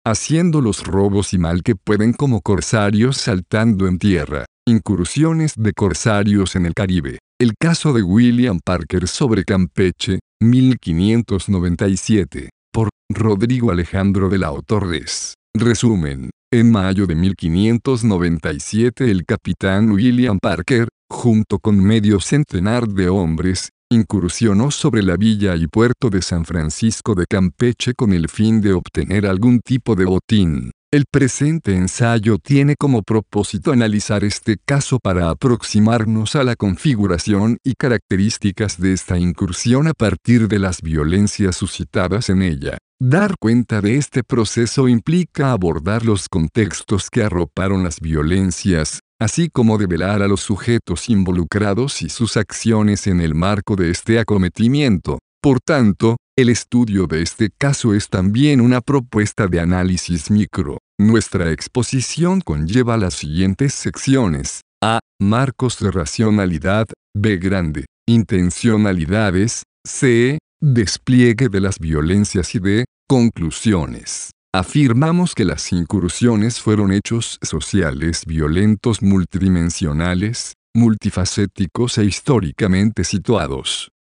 haciendo los robos y mal que pueden como corsarios saltando en tierra, incursiones de corsarios en el Caribe. El caso de William Parker sobre Campeche, 1597, por Rodrigo Alejandro de Lao Torres. Resumen. En mayo de 1597 el capitán William Parker, junto con medio centenar de hombres, incursionó sobre la villa y puerto de San Francisco de Campeche con el fin de obtener algún tipo de botín. El presente ensayo tiene como propósito analizar este caso para aproximarnos a la configuración y características de esta incursión a partir de las violencias suscitadas en ella. Dar cuenta de este proceso implica abordar los contextos que arroparon las violencias, así como develar a los sujetos involucrados y sus acciones en el marco de este acometimiento. Por tanto, el estudio de este caso es también una propuesta de análisis micro. Nuestra exposición conlleva las siguientes secciones. A. Marcos de racionalidad. B. Grande. Intencionalidades. C. Despliegue de las violencias y D. Conclusiones. Afirmamos que las incursiones fueron hechos sociales violentos multidimensionales, multifacéticos e históricamente situados.